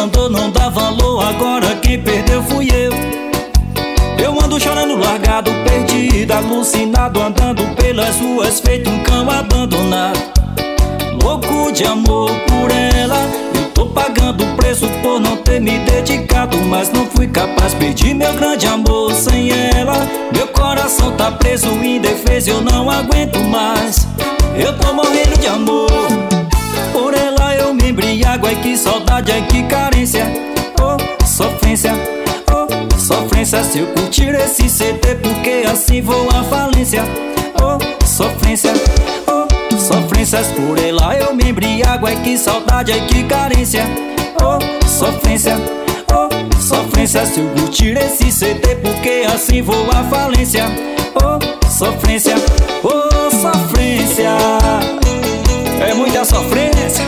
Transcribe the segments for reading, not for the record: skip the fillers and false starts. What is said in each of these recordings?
mandou não dá valor, agora quem perdeu fui eu. Eu ando chorando largado, perdido, alucinado, andando pelas ruas feito um cão abandonado. Louco de amor por ela, eu tô pagando o preço por não ter me dedicado, mas não fui capaz, perdi meu grande amor sem ela. Meu coração tá preso, indefeso, eu não aguento mais. Eu tô morrendo de amor por ela, eu me embriago, ai que saudade, ai que carência. Oh, sofrência, oh, sofrência, se eu curtir esse CD, porque assim vou à falência. Oh, sofrência, oh, sofrências, por ela eu me embriago, ai que saudade, ai que carência. Oh, sofrência, oh, sofrência, se eu curtir esse CD, porque assim vou à falência. Oh, sofrência, oh, sofrência, é muita sofrência.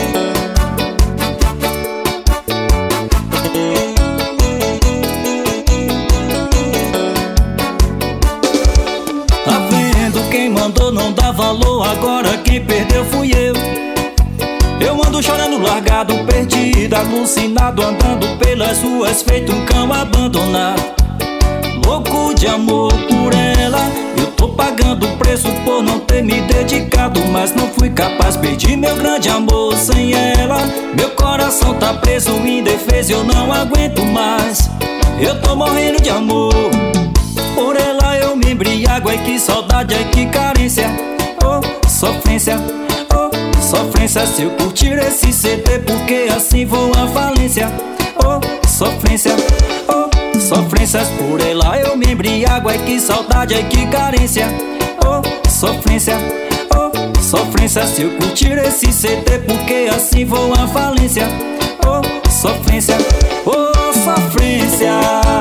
Tá vendo, quem mandou não dá valor, agora quem perdeu fui eu. Eu ando chorando largado, perdido, alucinado, andando pelas ruas feito um cão abandonado. Louco de amor por ela, eu tô pagando o preço por não ter me dedicado, mas não fui capaz, perdi meu grande amor sem ela. Meu coração tá preso, indefeso, eu não aguento mais. Eu tô morrendo de amor por ela, eu me embriago, ai que saudade, ai que carência. Oh, sofrência, oh, sofrência, se eu curtir esse CD, porque assim vou à falência. Oh, sofrência, oh, sofrências, por ela eu me embriago, ai que saudade, ai que carência. Oh, sofrência, oh, sofrência, se eu curtir esse CD, porque assim vou à falência. Oh, sofrência, oh, sofrência.